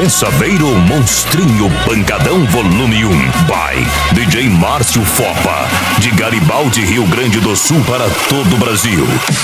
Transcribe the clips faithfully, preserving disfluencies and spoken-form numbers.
D Saveiro Monstrinho Pancadão Volume um by D J Márcio Fopa, de Garibaldi, Rio Grande do Sul para todo o Brasil.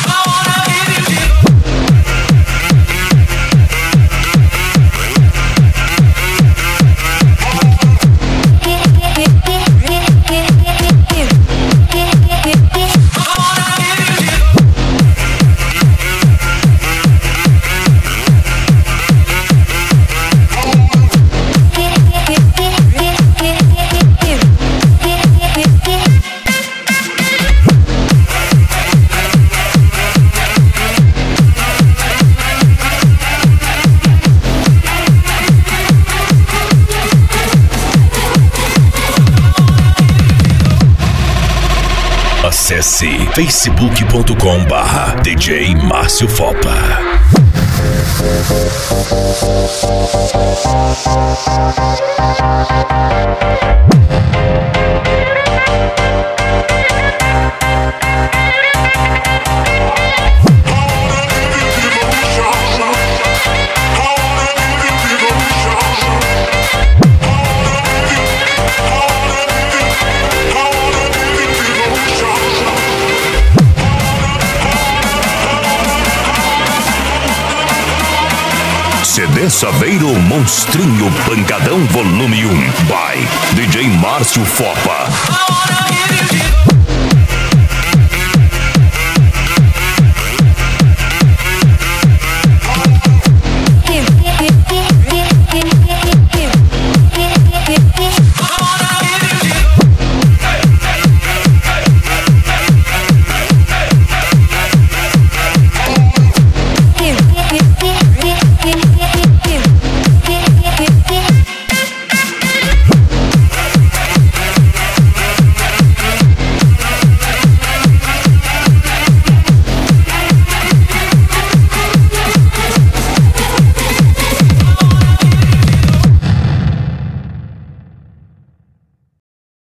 Acesse facebook ponto com barra D J Márcio Fopa. C D Saveiro Monstrinho Pancadão Volume um by D J Márcio Fopa.